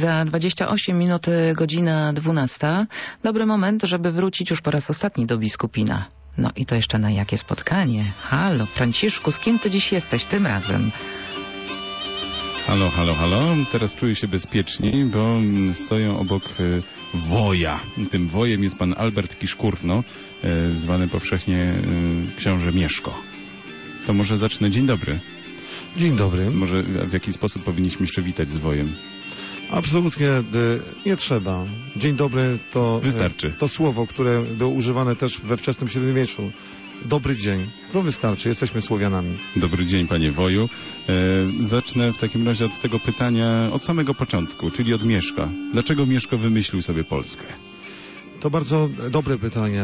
Za 28 minut godzina 12. Dobry moment, żeby wrócić już po raz ostatni do Biskupina. No i to jeszcze na jakie spotkanie. Halo, Franciszku, z kim ty dziś jesteś tym razem? Halo, halo, halo. Teraz czuję się bezpieczniej, bo stoją obok woja. Tym wojem jest pan Albert Kiszkurno, zwany powszechnie książę Mieszko. To może zacznę. Dzień dobry. Dzień dobry. Może w jaki sposób powinniśmy się witać z wojem? Absolutnie nie trzeba. Dzień dobry to wystarczy. To słowo, które było używane też we wczesnym średniowieczu. Dobry dzień. To wystarczy. Jesteśmy Słowianami. Dobry dzień, panie woju. Zacznę w takim razie od tego pytania od samego początku, czyli od Mieszka. Dlaczego Mieszko wymyślił sobie Polskę? To bardzo dobre pytanie.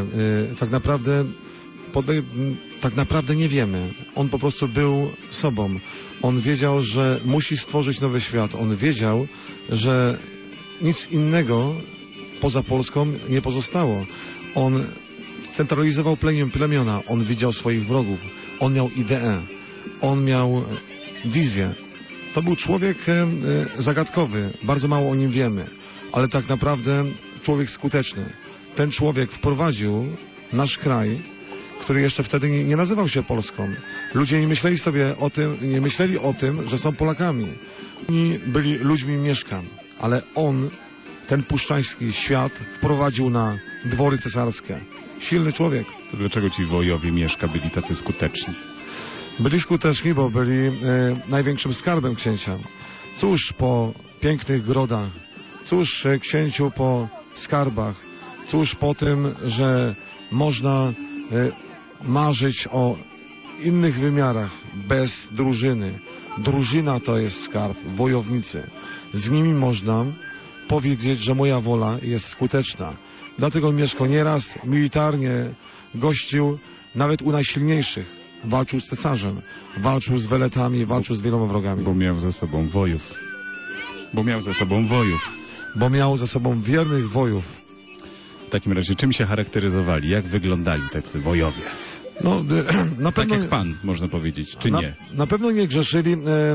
Tak naprawdę nie wiemy. On po prostu był sobą. On wiedział, że musi stworzyć nowy świat. On wiedział, że nic innego poza Polską nie pozostało. On centralizował plemiona. On widział swoich wrogów. On miał ideę. On miał wizję. To był człowiek zagadkowy. Bardzo mało o nim wiemy. Ale tak naprawdę człowiek skuteczny. Ten człowiek wprowadził nasz kraj, który jeszcze wtedy nie nazywał się Polską. Ludzie nie myśleli o tym, że są Polakami. Oni byli ludźmi Mieszka, ale on, ten puszczański świat, wprowadził na dwory cesarskie. Silny człowiek. To dlaczego ci wojowie Mieszka byli tacy skuteczni? Byli skuteczni, bo byli największym skarbem księcia. Cóż po pięknych grodach, cóż księciu po skarbach, cóż po tym, że można marzyć o innych wymiarach bez drużyny. Drużyna to jest skarb, wojownicy. Z nimi można powiedzieć, że moja wola jest skuteczna. Dlatego Mieszko nieraz militarnie gościł nawet u najsilniejszych. Walczył z cesarzem, walczył z weletami, walczył z wieloma wrogami. Bo miał ze sobą wojów. Bo miał ze sobą wiernych wojów. W takim razie czym się charakteryzowali? Jak wyglądali tacy wojowie? No, na pewno, tak jak pan, można powiedzieć, czy nie? Na pewno nie grzeszyli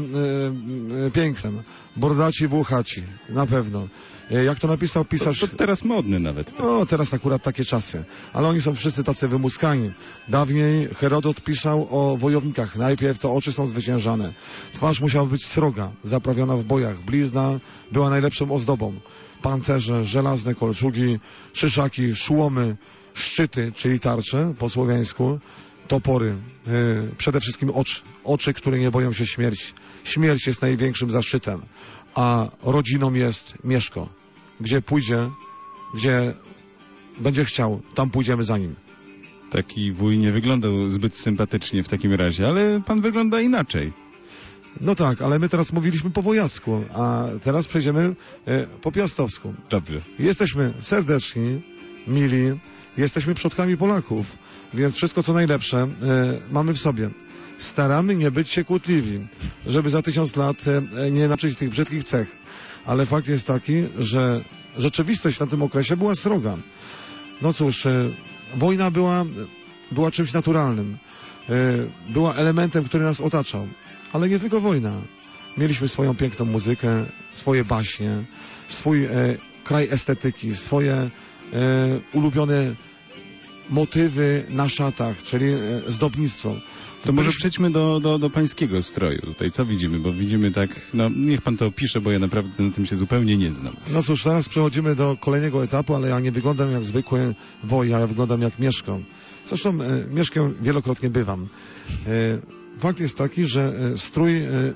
pięknem. Bordaci, włochaci. Na pewno. Jak to napisał pisarz... To teraz modny nawet. Tak? No, teraz akurat takie czasy. Ale oni są wszyscy tacy wymuskani. Dawniej Herodot pisał o wojownikach. Najpierw to oczy są zwyciężane. Twarz musiała być sroga, zaprawiona w bojach. Blizna była najlepszą ozdobą. Pancerze, żelazne kolczugi, szyszaki, szłomy, szczyty, czyli tarcze po słowiańsku, topory, przede wszystkim oczy, które nie boją się śmierci. Śmierć jest największym zaszczytem, a rodziną jest Mieszko. Gdzie pójdzie, gdzie będzie chciał, tam pójdziemy za nim. Taki wuj nie wyglądał zbyt sympatycznie w takim razie, ale pan wygląda inaczej. No tak, ale my teraz mówiliśmy po wojacku, a teraz przejdziemy po piastowsku. Dobrze. Jesteśmy serdeczni, mili, jesteśmy przodkami Polaków, więc wszystko co najlepsze mamy w sobie. Staramy nie być się kłótliwi, żeby za 1000 lat nie naczyć tych brzydkich cech. Ale fakt jest taki, że rzeczywistość na tym okresie była sroga. No cóż, wojna była czymś naturalnym. Była elementem, który nas otaczał. Ale nie tylko wojna. Mieliśmy swoją piękną muzykę, swoje baśnie, swój kraj estetyki, swoje ulubione motywy na szatach, czyli zdobnictwo. To może przejdźmy do pańskiego stroju tutaj. Co widzimy? Bo widzimy tak, no niech pan to opisze, bo ja naprawdę na tym się zupełnie nie znam. No cóż, teraz przechodzimy do kolejnego etapu, ale ja nie wyglądam jak zwykły woj, ja wyglądam jak Mieszko. Zresztą Mieszkiem wielokrotnie bywam. Fakt jest taki, że strój,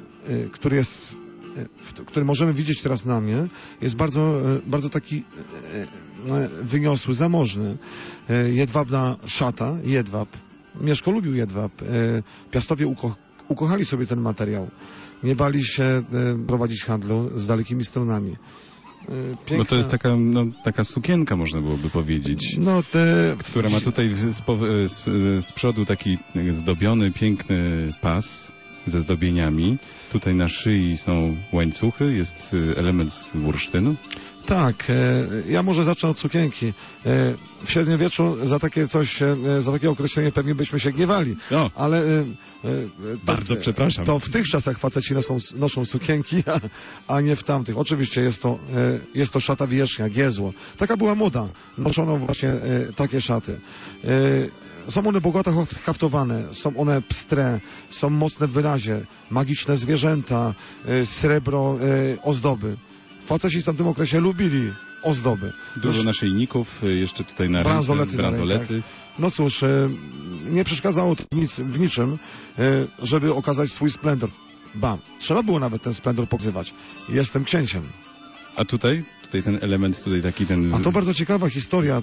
który możemy widzieć teraz na mnie, jest bardzo taki wyniosły, zamożny. Jedwabna szata, jedwab. Mieszko lubił jedwab. Piastowie ukochali sobie ten materiał. Nie bali się prowadzić handlu z dalekimi stronami. Bo to jest taka sukienka, można byłoby powiedzieć, która ma tutaj z przodu taki zdobiony, piękny pas ze zdobieniami. Tutaj na szyi są łańcuchy, jest element z bursztynu. Tak, ja może zacznę od sukienki. W średniowieczu za takie coś, za takie określenie pewnie byśmy się gniewali, No. ale Bardzo przepraszam. To w tych czasach faceci noszą sukienki, a nie w tamtych. Oczywiście jest to szata wierzchnia, giezło. Taka była moda. Noszono właśnie takie szaty. Są one bogato haftowane, są one pstre, są mocne w wyrazie, magiczne zwierzęta, srebro, ozdoby. Faceci w tamtym okresie lubili ozdoby. Dużo naszyjników, jeszcze tutaj na bransolety. bransolety. No cóż, nie przeszkadzało to w niczym, żeby okazać swój splendor. Trzeba było nawet ten splendor pokazywać. Jestem księciem. A tutaj ten element, taki ten... A to bardzo ciekawa historia.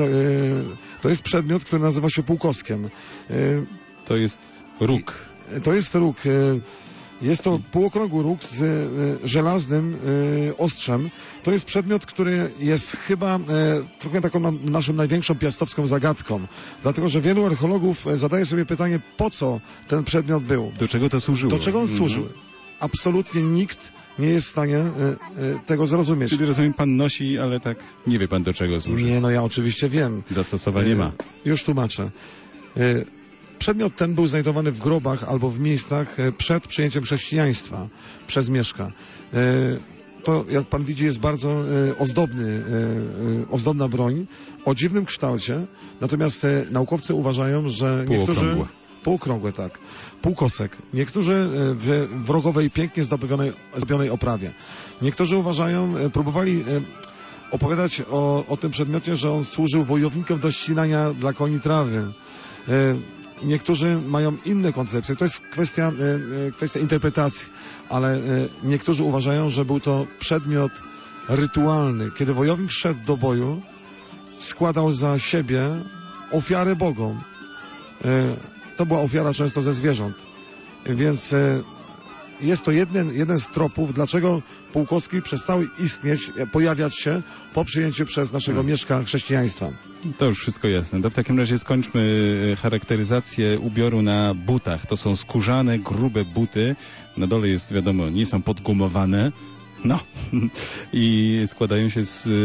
To jest przedmiot, który nazywa się półkoskiem. To jest róg. To jest róg. Jest to półokrągły róg z żelaznym ostrzem. To jest przedmiot, który jest chyba trochę taką naszą największą piastowską zagadką. Dlatego, że wielu archeologów zadaje sobie pytanie, po co ten przedmiot był. Do czego to służyło? Do czego on służył? Absolutnie nikt nie jest w stanie tego zrozumieć. Czyli rozumiem, pan nosi, ale tak nie wie pan, do czego służy. Nie, no ja oczywiście wiem. Zastosowania nie ma. Już tłumaczę. Przedmiot ten był znajdowany w grobach albo w miejscach przed przyjęciem chrześcijaństwa przez Mieszka. To, jak pan widzi, jest bardzo ozdobna broń o dziwnym kształcie, natomiast naukowcy uważają, że niektórzy... Półokrągłe, tak. Półkosek. Niektórzy w rogowej, pięknie zdobionej oprawie. Niektórzy uważają, próbowali opowiadać o tym przedmiocie, że on służył wojownikom do ścinania dla koni trawy. Niektórzy mają inne koncepcje. To jest kwestia interpretacji, ale niektórzy uważają, że był to przedmiot rytualny. Kiedy wojownik szedł do boju, składał za siebie ofiarę bogom. To była ofiara często ze zwierząt. Więc jest to jeden z tropów, dlaczego półkoski przestały istnieć, pojawiać się po przyjęciu przez naszego Mieszka chrześcijaństwa. To już wszystko jasne. To w takim razie skończmy charakteryzację ubioru na butach. To są skórzane, grube buty. Na dole jest, wiadomo, nie są podgumowane. No. I składają się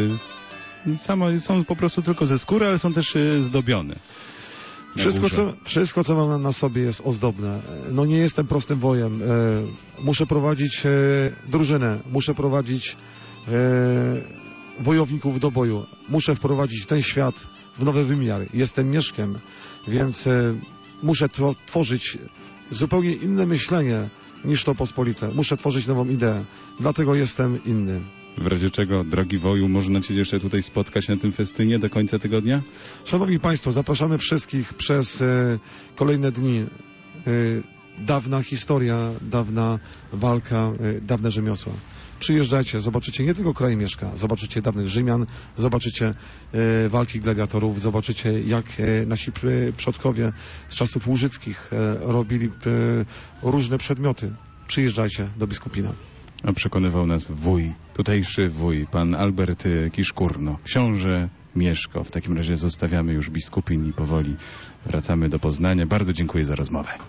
są po prostu tylko ze skóry, ale są też zdobione. Wszystko, co mam na sobie, jest ozdobne. No nie jestem prostym wojem. Muszę prowadzić drużynę. Muszę prowadzić wojowników do boju. Muszę wprowadzić ten świat w nowy wymiar. Jestem Mieszkiem, więc muszę tworzyć zupełnie inne myślenie niż to pospolite. Muszę tworzyć nową ideę. Dlatego jestem inny. W razie czego, drogi woju, można cię jeszcze tutaj spotkać na tym festynie do końca tygodnia? Szanowni Państwo, zapraszamy wszystkich przez kolejne dni. Dawna historia, dawna walka, dawne rzemiosła. Przyjeżdżajcie, zobaczycie nie tylko kraj Mieszka, zobaczycie dawnych Rzymian, zobaczycie walki gladiatorów, zobaczycie jak nasi przodkowie z czasów łużyckich robili różne przedmioty. Przyjeżdżajcie do Biskupina. A przekonywał nas wuj, tutejszy wuj, pan Albert Kiszkurno, książę Mieszko. W takim razie zostawiamy już Biskupin i powoli wracamy do Poznania. Bardzo dziękuję za rozmowę.